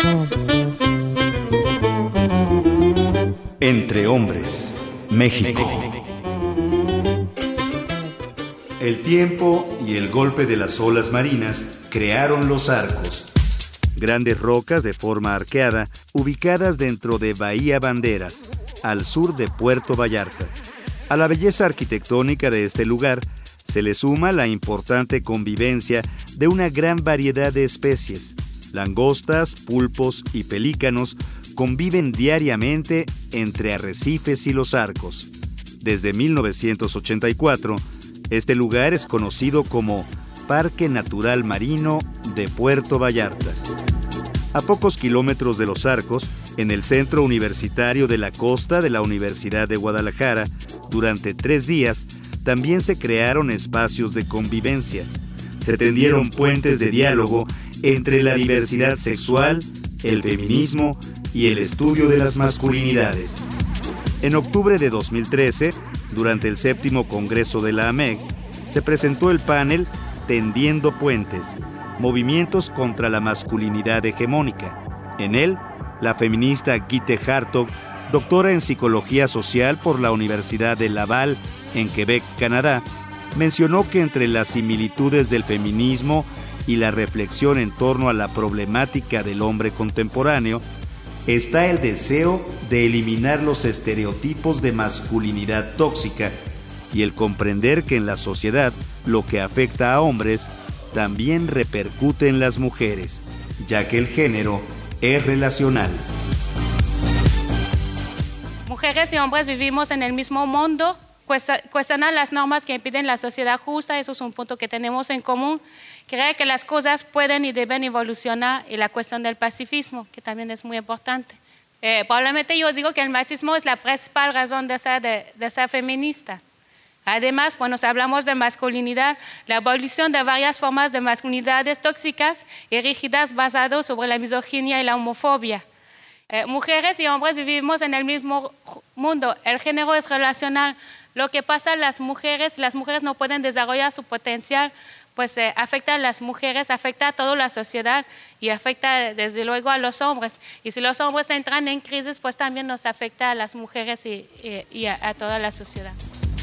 Entre hombres, México. El tiempo y el golpe de las olas marinas crearon los arcos. Grandes rocas de forma arqueada, ubicadas dentro de Bahía Banderas, al sur de Puerto Vallarta. A la belleza arquitectónica de este lugar se le suma la importante convivencia de una gran variedad de especies. Langostas, pulpos y pelícanos conviven diariamente entre arrecifes y los arcos. Desde 1984, este lugar es conocido como Parque Natural Marino de Puerto Vallarta. A pocos kilómetros de los arcos, en el Centro Universitario de la Costa de la Universidad de Guadalajara, durante 3 días, también se crearon espacios de convivencia. Se tendieron puentes de diálogo entre la diversidad sexual, el feminismo y el estudio de las masculinidades. En octubre de 2013, durante el 7º Congreso de la AMEG, se presentó el panel Tendiendo Puentes, movimientos contra la masculinidad hegemónica. En él, la feminista Guite Hartog, doctora en Psicología Social por la Universidad de Laval, en Quebec, Canadá, mencionó que entre las similitudes del feminismo y la reflexión en torno a la problemática del hombre contemporáneo, está el deseo de eliminar los estereotipos de masculinidad tóxica y el comprender que en la sociedad lo que afecta a hombres también repercute en las mujeres, ya que el género es relacional. Mujeres y hombres vivimos en el mismo mundo. Cuestionar las normas que impiden la sociedad justa, eso es un punto que tenemos en común. Creer que las cosas pueden y deben evolucionar, y la cuestión del pacifismo, que también es muy importante. Probablemente yo digo que el machismo es la principal razón de ser feminista. Además, cuando hablamos de masculinidad, la abolición de varias formas de masculinidades tóxicas y rígidas basadas sobre la misoginia y la homofobia. Mujeres y hombres vivimos en el mismo mundo, el género es relacional. Lo que pasa a las mujeres no pueden desarrollar su potencial, pues afecta a las mujeres, afecta a toda la sociedad y afecta desde luego a los hombres. Y si los hombres entran en crisis, pues también nos afecta a las mujeres y a toda la sociedad.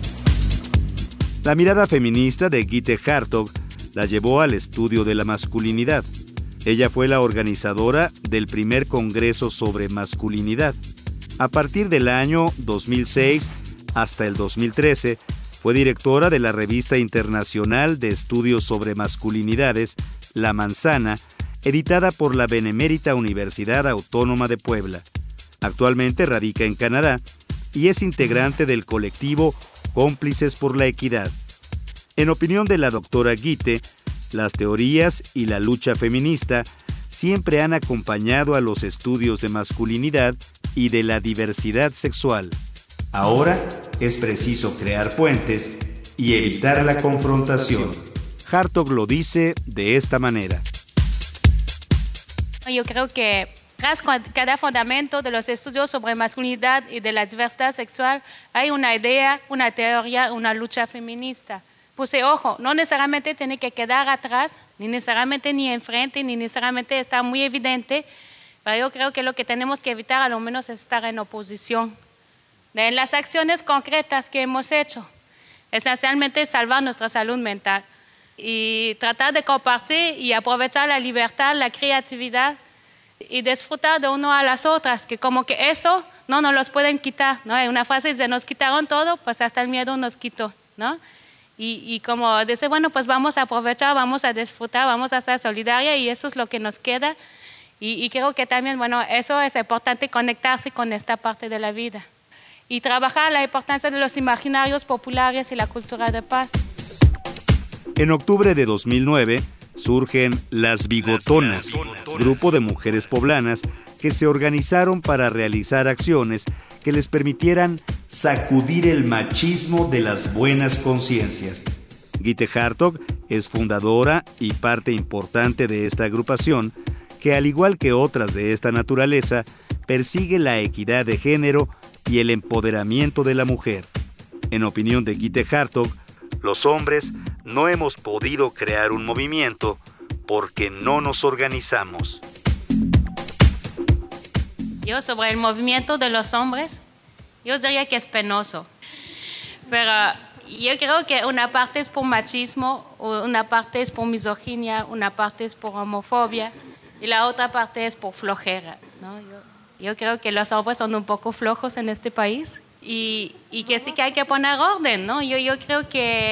La mirada feminista de Guite Hartog la llevó al estudio de la masculinidad. Ella fue la organizadora del primer Congreso sobre Masculinidad. A partir del año 2006 hasta el 2013, fue directora de la Revista Internacional de Estudios sobre Masculinidades, La Manzana, editada por la Benemérita Universidad Autónoma de Puebla. Actualmente radica en Canadá y es integrante del colectivo Cómplices por la Equidad. En opinión de la doctora Guite, las teorías y la lucha feminista siempre han acompañado a los estudios de masculinidad y de la diversidad sexual. Ahora es preciso crear puentes y evitar la confrontación. Hartog lo dice de esta manera. Yo creo que tras cada fundamento de los estudios sobre masculinidad y de la diversidad sexual hay una idea, una teoría, una lucha feminista. Pues ojo, no necesariamente tiene que quedar atrás, ni necesariamente ni enfrente, ni necesariamente está muy evidente, pero yo creo que lo que tenemos que evitar a lo menos es estar en oposición. En las acciones concretas que hemos hecho, esencialmente salvar nuestra salud mental y tratar de compartir y aprovechar la libertad, la creatividad y disfrutar de uno a las otras, que como que eso no nos los pueden quitar, ¿no? Hay una frase dice, nos quitaron todo, pues hasta el miedo nos quitó, ¿no? Y como dice, bueno, pues vamos a aprovechar, vamos a disfrutar, vamos a ser solidarios y eso es lo que nos queda. Y creo que también, bueno, eso es importante conectarse con esta parte de la vida. Y trabajar la importancia de los imaginarios populares y la cultura de paz. En octubre de 2009 surgen Las Bigotonas, grupo de mujeres poblanas que se organizaron para realizar acciones que les permitieran sacudir el machismo de las buenas conciencias. Guite Hartog es fundadora y parte importante de esta agrupación que, al igual que otras de esta naturaleza, persigue la equidad de género y el empoderamiento de la mujer. En opinión de Guite Hartog, los hombres no hemos podido crear un movimiento porque no nos organizamos. Yo sobre el movimiento de los hombres, yo diría que es penoso. Pero yo creo que una parte es por machismo, una parte es por misoginia, una parte es por homofobia y la otra parte es por flojera, ¿no? Yo creo que los hombres son un poco flojos en este país y que sí que hay que poner orden, ¿no? Yo creo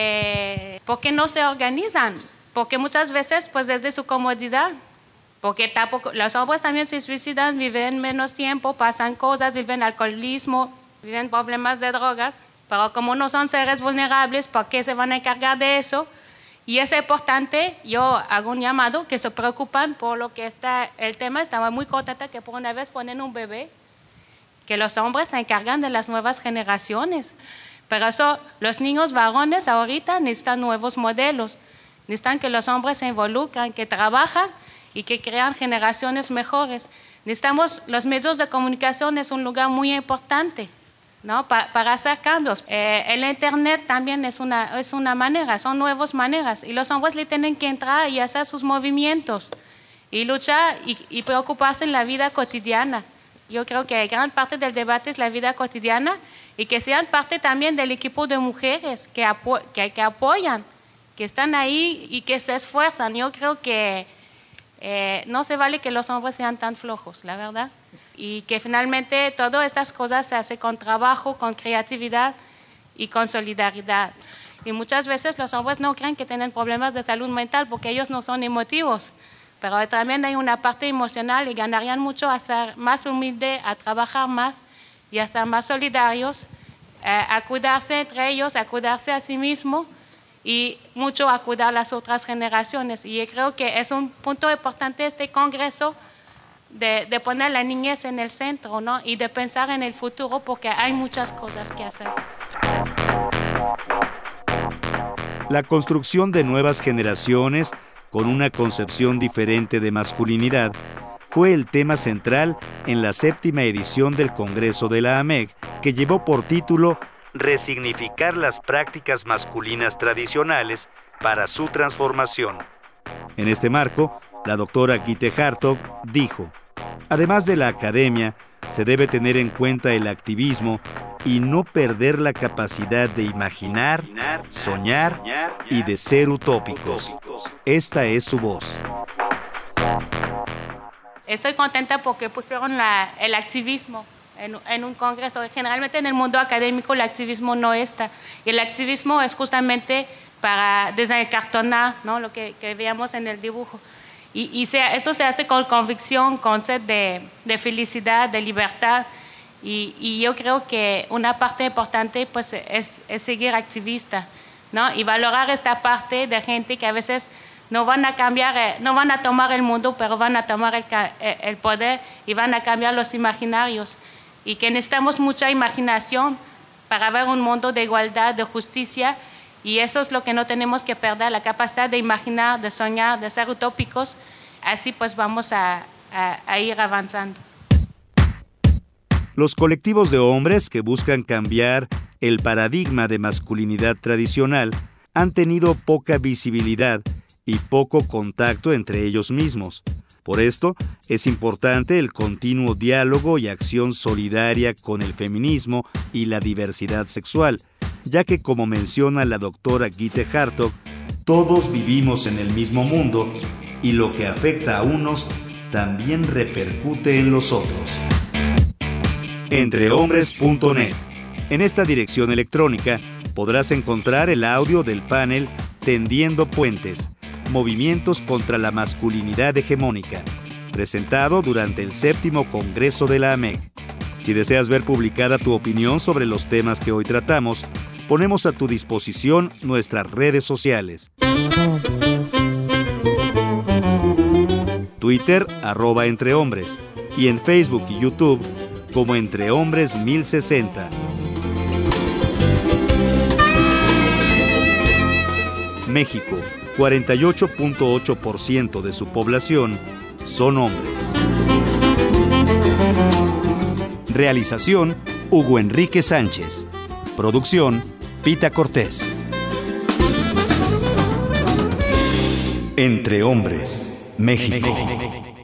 que ¿por qué no se organizan? Porque muchas veces pues desde su comodidad, porque tampoco, los hombres también se suicidan, viven menos tiempo, pasan cosas, viven alcoholismo, viven problemas de drogas, pero como no son seres vulnerables, ¿por qué se van a encargar de eso? Y es importante, yo hago un llamado, que se preocupan por lo que está el tema. Estaba muy contenta que por una vez ponen un bebé, que los hombres se encargan de las nuevas generaciones. Pero eso, los niños varones ahorita necesitan nuevos modelos, necesitan que los hombres se involucran, que trabajan y que crean generaciones mejores. Necesitamos, los medios de comunicación es un lugar muy importante, ¿no? Para hacer cambios. El Internet también es una manera, son nuevas maneras. Y los hombres le tienen que entrar y hacer sus movimientos y luchar y preocuparse en la vida cotidiana. Yo creo que gran parte del debate es la vida cotidiana y que sean parte también del equipo de mujeres que apoyan, que están ahí y que se esfuerzan. Yo creo que no se vale que los hombres sean tan flojos, la verdad. Y que finalmente todas estas cosas se hacen con trabajo, con creatividad y con solidaridad. Y muchas veces los hombres no creen que tienen problemas de salud mental porque ellos no son emotivos. Pero también hay una parte emocional y ganarían mucho a ser más humildes, a trabajar más y a ser más solidarios, a cuidarse entre ellos, a cuidarse a sí mismos y mucho a cuidar a las otras generaciones. Y yo creo que es un punto importante este congreso de poner la niñez en el centro, ¿no? Y de pensar en el futuro porque hay muchas cosas que hacer. La construcción de nuevas generaciones con una concepción diferente de masculinidad fue el tema central en la 7ª edición del Congreso de la AMEG, que llevó por título Resignificar las prácticas masculinas tradicionales para su transformación. En este marco, la doctora Gitte Hartog dijo: además de la academia, se debe tener en cuenta el activismo y no perder la capacidad de imaginar, soñar y de ser utópicos. Esta es su voz. Estoy contenta porque pusieron el activismo en un congreso. Generalmente en el mundo académico el activismo no está. Y el activismo es justamente para desencartonar, ¿no? Lo que veíamos en el dibujo. Eso se hace con convicción, con sed de felicidad, de libertad. Y yo creo que una parte importante pues, es seguir activista, ¿no? Y valorar esta parte de gente que a veces no van a cambiar, no van a tomar el mundo, pero van a tomar el poder y van a cambiar los imaginarios. Y que necesitamos mucha imaginación para ver un mundo de igualdad, de justicia. Y eso es lo que no tenemos que perder, la capacidad de imaginar, de soñar, de ser utópicos. Así pues vamos a ir avanzando. Los colectivos de hombres que buscan cambiar el paradigma de masculinidad tradicional han tenido poca visibilidad y poco contacto entre ellos mismos. Por esto, es importante el continuo diálogo y acción solidaria con el feminismo y la diversidad sexual, ya que, como menciona la doctora Gitte Hartog, todos vivimos en el mismo mundo y lo que afecta a unos también repercute en los otros. Entrehombres.net. En esta dirección electrónica podrás encontrar el audio del panel Tendiendo Puentes, Movimientos contra la Masculinidad Hegemónica, presentado durante el 7º Congreso de la AMEG. Si deseas ver publicada tu opinión sobre los temas que hoy tratamos, ponemos a tu disposición nuestras redes sociales. Twitter, @entrehombres, y en Facebook y YouTube como Entre Hombres 1060. México, 48.8% de su población son hombres. Realización, Hugo Enrique Sánchez. Producción, Pita Cortés. Entre Hombres, México.